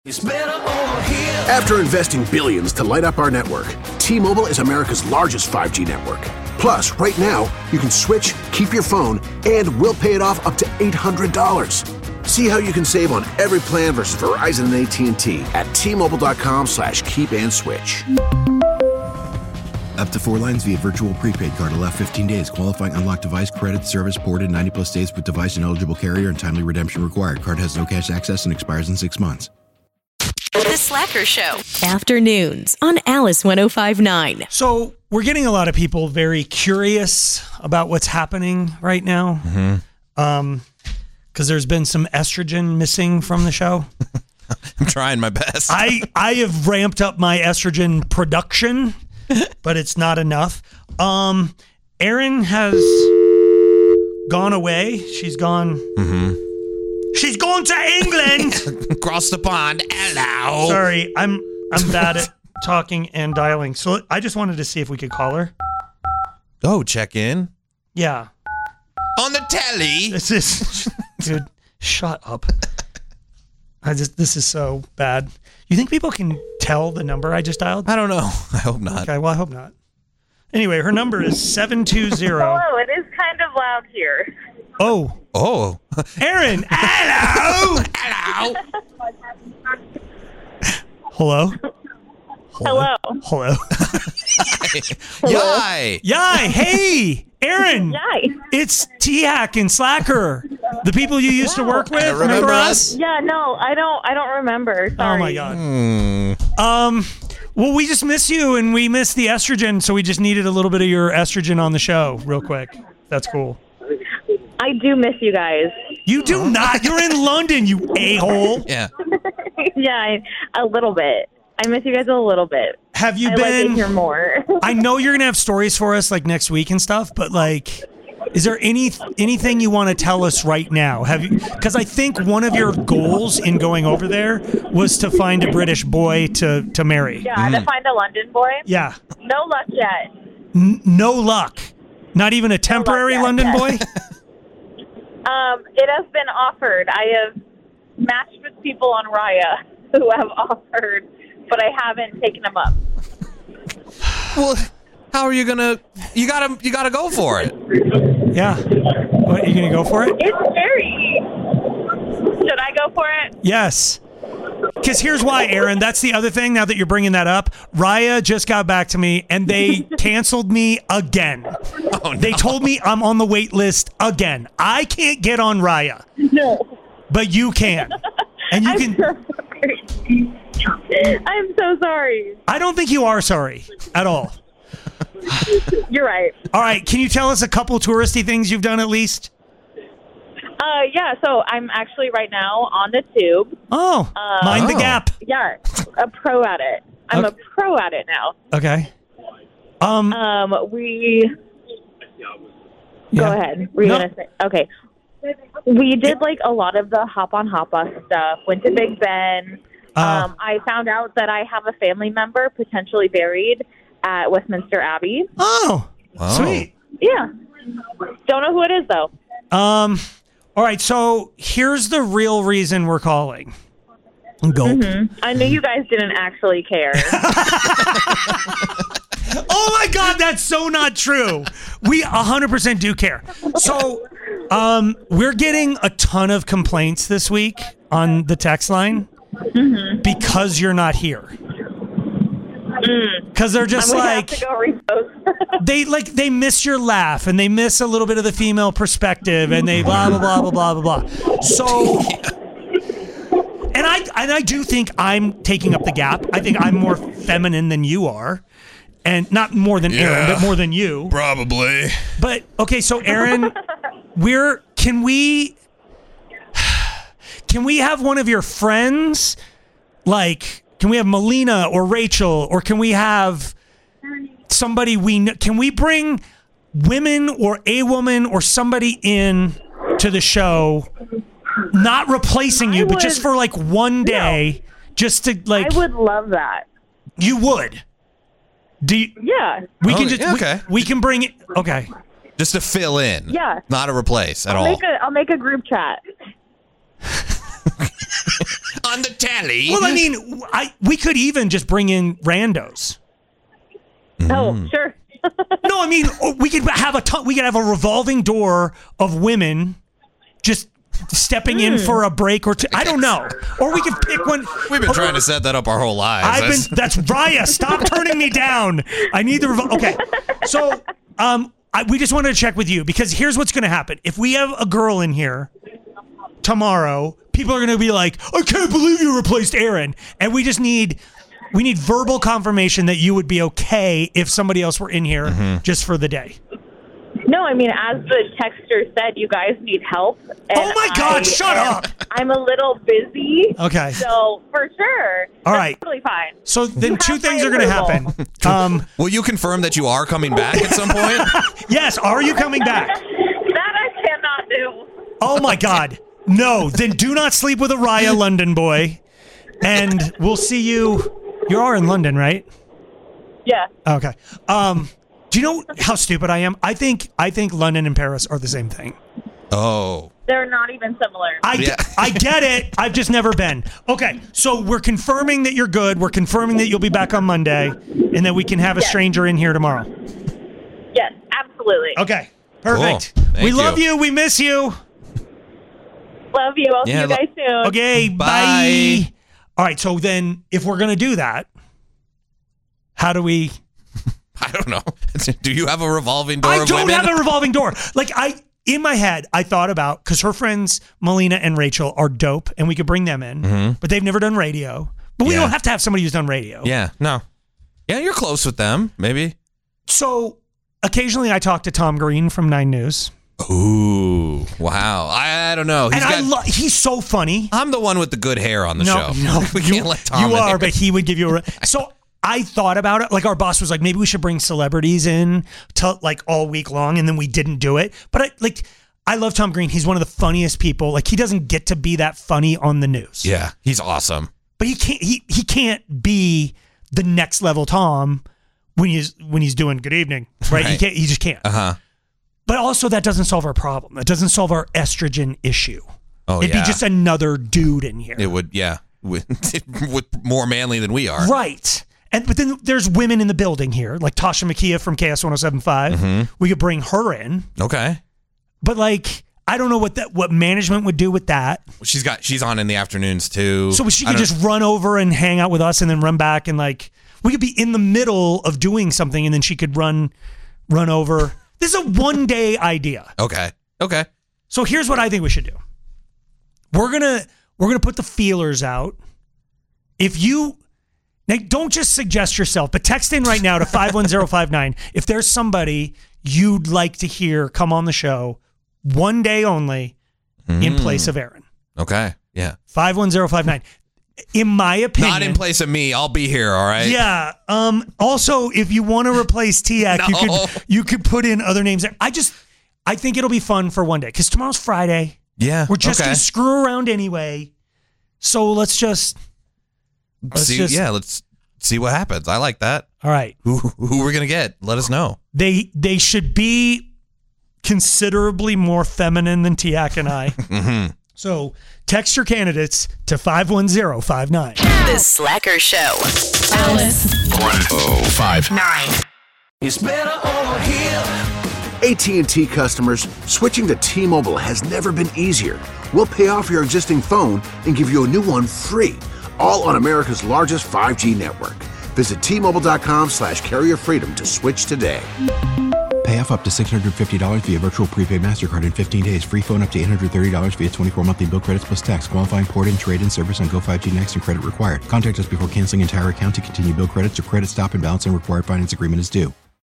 After investing billions to light up our network, T-Mobile is America's largest 5G network. Plus, right now, you can switch, keep your phone, and we'll pay it off up to $800. See how you can save on every plan versus Verizon and AT&T at T-Mobile.com/keep-and-switch. Up to 4 lines via virtual prepaid card. Allow 15 days. Qualifying unlocked device credit service ported 90-plus days with device and eligible carrier and timely redemption required. Card has no cash access and expires in 6 months. The Slacker Show. Afternoons on Alice 105.9. So we're getting a lot of people very curious about what's happening right now. Because there's been some estrogen missing from the show. I'm trying my best. I have ramped up my estrogen production, but it's not enough. Erin has gone away. She's gone. She's gone to England. Across the pond. Hello. Sorry, I'm bad at talking and dialing. So I just wanted to see if we could call her. Oh, check in. Yeah. On the telly. This is, dude, shut up. This is so bad. You think people can tell the number I just dialed? I don't know. I hope not. Okay, well, I hope not. Anyway, her number is 720. Hello, it is kind of loud here. Oh. Erin, hello. Hello. Hello. Yay. Hey, Erin. Yay. It's T-Hack and Slacker. The people you used to work with. Remember us? Yeah, no, I don't remember. Sorry. Oh my God. Well, we just miss you and we miss the estrogen, so we just needed a little bit of your estrogen on the show real quick. That's cool. I do miss you guys. You do not. You're in London, you a-hole. Yeah. Yeah, a little bit. I miss you guys a little bit. Have you I'd been? like to hear more. I know you're gonna have stories for us like next week and stuff, but like, is there anything you want to tell us right now? Have you? Because I think one of your goals in going over there was to find a British boy to marry. Yeah, to find a London boy. Yeah. No luck yet. No luck. Not even a temporary London boy. It has been offered. I have matched with people on Raya who have offered, but I haven't taken them up. Well, how are you gonna? You gotta go for it. Yeah. What, are you gonna go for it? It's scary. Should I go for it? Yes. Because here's why, Erin. That's the other thing, now that you're bringing that up. Raya just got back to me, and they canceled me again. Oh, no. They told me I'm on the wait list again. I can't get on Raya. No. But you can. And you can. I'm so sorry. I don't think you are sorry at all. You're right. All right. Can you tell us a couple touristy things you've done at least? Yeah, so I'm actually right now on the tube. Oh, mind the gap. Yeah, a pro at it. I'm a pro at it now. Okay. Go ahead. Were you gonna say? Okay. We did like a lot of the hop on hop bus stuff. Went to Big Ben. I found out that I have a family member potentially buried at Westminster Abbey. Oh, wow. Sweet. Yeah. Don't know who it is though. All right, so here's the real reason we're calling. Gulp. Mm-hmm. I knew you guys didn't actually care. Oh my God, that's so not true. We 100% do care. So we're getting a ton of complaints this week on the text line because you're not here. Because they're just like, they miss your laugh and they miss a little bit of the female perspective and they blah blah blah blah blah blah blah. So, and I do think I'm taking up the gap. I think I'm more feminine than you are, and not more than Erin, but more than you. Probably. But okay, so Erin, can we have one of your friends, like? Can we have Melina or Rachel, or can we have somebody we know? Can we bring women or a woman or somebody in to the show, not replacing you, but just for like one day, just to like. I would love that. You would. Do you? Yeah. We can just we can bring it. Okay. Just to fill in. Yeah. Not a replace at all. I'll make a group chat. on the tally. Well, I mean, we could even just bring in randos. Oh, sure. No, I mean, we could have a revolving door of women just stepping in for a break or two. I don't know. Or we could pick one. We've been trying to set that up our whole lives. That's Raya. Stop turning me down. I need the okay. So, we just wanted to check with you because here's what's going to happen. If we have a girl in here tomorrow, people are going to be like, I can't believe you replaced Aaron. And we need verbal confirmation that you would be okay if somebody else were in here just for the day. No, I mean, as the texter said, you guys need help. Oh my God, shut up. I'm a little busy. Okay. So, for sure. All right. Totally fine. So then two things are going to happen. Will you confirm that you are coming back at some point? Yes. Are you coming back? That I cannot do. Oh my God. No. Then do not sleep with a Raya London boy. And we'll see you. You are in London, right? Yeah. Okay. Do you know how stupid I am? I think London and Paris are the same thing. Oh. They're not even similar. I get it. I've just never been. Okay, so we're confirming that you're good. We're confirming that you'll be back on Monday, and that we can have a stranger in here tomorrow. Yes, absolutely. Okay, perfect. Cool. We love you. We miss you. Love you. I'll see you guys soon. Okay, bye. All right, so then if we're going to do that, how do we... I don't know. Do you have a revolving door I of don't women? have a revolving door. In my head, I thought about, because her friends, Melina and Rachel, are dope, and we could bring them in, but they've never done radio. But we don't have to have somebody who's done radio. Yeah, no. Yeah, you're close with them, maybe. So, occasionally I talk to Tom Green from 9 News. Ooh, wow. I don't know. He's so funny. I'm the one with the good hair on the show. No, we can't let Tom You in are, here. but he would give you a... So... I thought about it. Like, our boss was like, maybe we should bring celebrities in to all week long, and then we didn't do it. But I love Tom Green. He's one of the funniest people. Like, he doesn't get to be that funny on the news. Yeah, he's awesome. But he can't be the next level Tom when he's doing good evening, right? He just can't. But also, that doesn't solve our problem. That doesn't solve our estrogen issue. It'd be just another dude in here. It would, yeah, with more manly than we are, right? But then there's women in the building here, like Tasha Makia from KS 107.5. We could bring her in. Okay. But I don't know what management would do with that. She's on in the afternoons too. So she could just run over and hang out with us and then run back, and we could be in the middle of doing something and then she could run over. This is a one-day idea. Okay. So here's what I think we should do. We're gonna put the feelers out. Now, don't just suggest yourself, but text in right now to 51059. If there's somebody you'd like to hear come on the show, one day only, in place of Aaron. Okay, yeah. 51059. In my opinion... Not in place of me. I'll be here, all right? Yeah. Also, if you want to replace Tiak, you could put in other names there. I think it'll be fun for one day, because tomorrow's Friday. Yeah, We're just going to screw around anyway. So let's just... Let's see what happens. I like that. All right. Who we're going to get? Let us know. They should be considerably more feminine than Tiak and I. So text your candidates to 51059. The Slacker Show. Alice 1059. It's better over here. AT&T customers, switching to T-Mobile has never been easier. We'll pay off your existing phone and give you a new one free. All on America's largest 5G network. Visit T-Mobile.com/carrier freedom to switch today. Pay off up to $650 via virtual prepaid MasterCard in 15 days. Free phone up to $830 via 24 monthly bill credits plus tax. Qualifying port and trade-in service on Go 5G Next and credit required. Contact us before canceling entire account to continue bill credits or credit stop and balance and required finance agreement is due.